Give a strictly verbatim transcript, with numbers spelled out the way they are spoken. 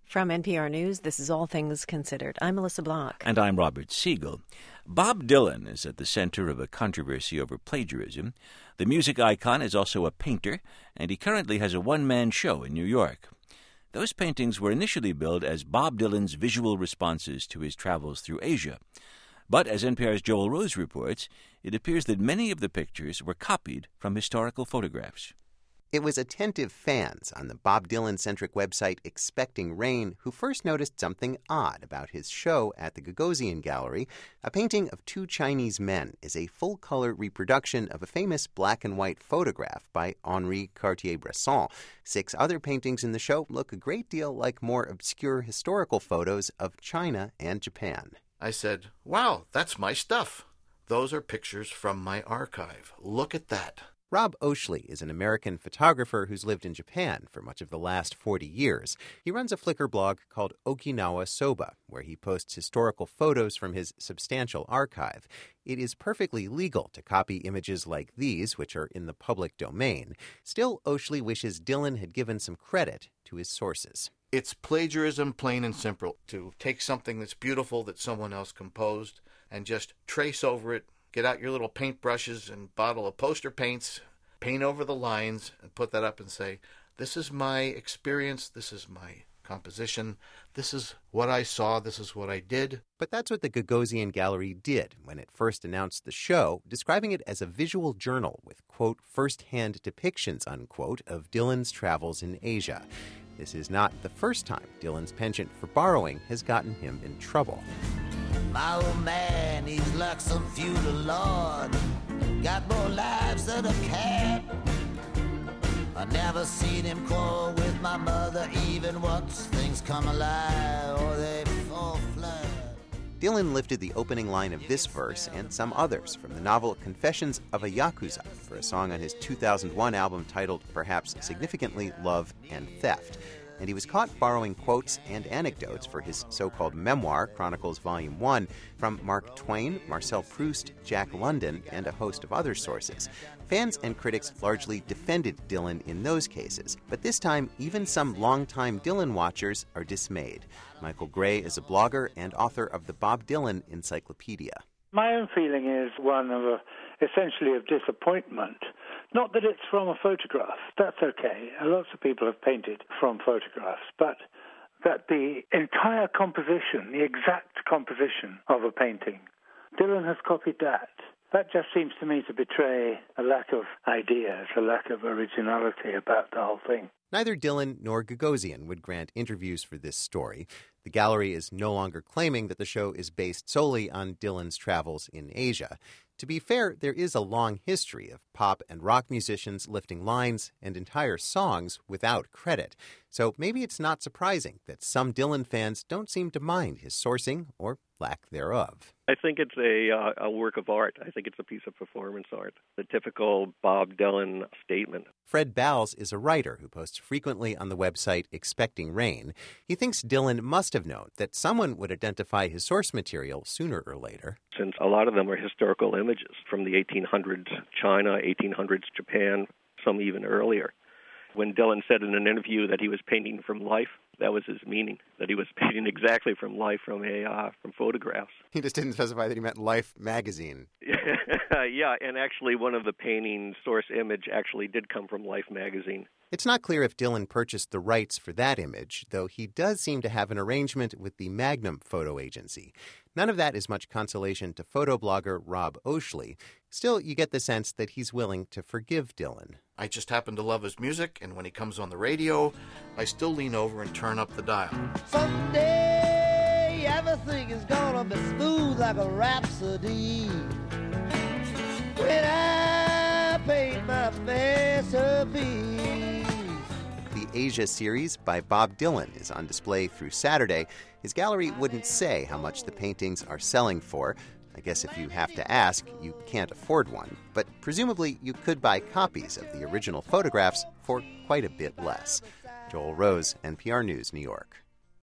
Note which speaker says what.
Speaker 1: From N P R News, this is All Things Considered. I'm Melissa Block.
Speaker 2: And I'm Robert Siegel. Bob Dylan is at the center of a controversy over plagiarism. The music icon is also a painter, and he currently has a one-man show in New York. Those paintings were initially billed as Bob Dylan's visual responses to his travels through Asia. But as N P R's Joel Rose reports, it appears that many of the pictures were copied from historical photographs.
Speaker 3: It was attentive fans on the Bob Dylan-centric website Expecting Rain who first noticed something odd about his show at the Gagosian Gallery. A painting of two Chinese men is a full-color reproduction of a famous black-and-white photograph by Henri Cartier-Bresson. Six other paintings in the show look a great deal like more obscure historical photos of China and Japan.
Speaker 4: I said, "Wow, that's my stuff. Those are pictures from my archive. Look at that."
Speaker 3: Rob Oshley is an American photographer who's lived in Japan for much of the last forty years. He runs a Flickr blog called Okinawa Soba, where he posts historical photos from his substantial archive. It is perfectly legal to copy images like these, which are in the public domain. Still, Oshley wishes Dylan had given some credit to his sources.
Speaker 4: It's plagiarism, plain and simple, to take something that's beautiful that someone else composed and just trace over it. Get out your little paintbrushes and bottle of poster paints, paint over the lines, and put that up and say, this is my experience, this is my composition, this is what I saw, this is what I did.
Speaker 3: But that's what the Gagosian Gallery did when it first announced the show, describing it as a visual journal with, quote, first-hand depictions, unquote, of Dylan's travels in Asia. This is not the first time Dylan's penchant for borrowing has gotten him in trouble.
Speaker 5: My old man, he's like some feudal lord, got more lives than a cat. I never seen him quarrel with my mother even once. Things come alive or they fall flat.
Speaker 3: Dylan lifted the opening line of this verse and some others from the novel Confessions of a Yakuza for a song on his two thousand one album titled, perhaps significantly, Love and Theft. And he was caught borrowing quotes and anecdotes for his so-called memoir, Chronicles Volume one, from Mark Twain, Marcel Proust, Jack London, and a host of other sources. Fans and critics largely defended Dylan in those cases, but this time even some longtime Dylan watchers are dismayed. Michael Gray is a blogger and author of the Bob Dylan Encyclopedia.
Speaker 6: My own feeling is one of a, essentially of disappointment. Not that it's from a photograph. That's okay. Lots of people have painted from photographs. But that the entire composition, the exact composition of a painting, Dylan has copied that. That just seems to me to betray a lack of ideas, a lack of originality about the whole thing.
Speaker 3: Neither Dylan nor Gagosian would grant interviews for this story. The gallery is no longer claiming that the show is based solely on Dylan's travels in Asia. To be fair, there is a long history of pop and rock musicians lifting lines and entire songs without credit. So maybe it's not surprising that some Dylan fans don't seem to mind his sourcing or lack thereof.
Speaker 7: I think it's a uh, a work of art. I think it's a piece of performance art. The typical Bob Dylan statement.
Speaker 3: Fred Bowles is a writer who posts frequently on the website Expecting Rain. He thinks Dylan must have known that someone would identify his source material sooner or later.
Speaker 7: Since a lot of them are historical images from the eighteen hundreds China, eighteen hundreds Japan, some even earlier. When Dylan said in an interview that he was painting from life, that was his meaning, that he was painting exactly from life, from a uh, from photographs.
Speaker 3: He just didn't specify that he meant Life magazine.
Speaker 7: Yeah, and actually one of the painting source image actually did come from Life magazine.
Speaker 3: It's not clear if Dylan purchased the rights for that image, though he does seem to have an arrangement with the Magnum Photo Agency. None of that is much consolation to photoblogger Rob Oshley. Still, you get the sense that he's willing to forgive Dylan.
Speaker 4: I just happen to love his music, and when he comes on the radio, I still lean over and turn up the dial.
Speaker 5: Someday everything is gonna be smooth like a rhapsody. When I paint my masterpiece.
Speaker 3: The Asia series by Bob Dylan is on display through Saturday. His gallery wouldn't say how much the paintings are selling for. I guess if you have to ask, you can't afford one. But presumably you could buy copies of the original photographs for quite a bit less. Joel Rose, N P R News, New York.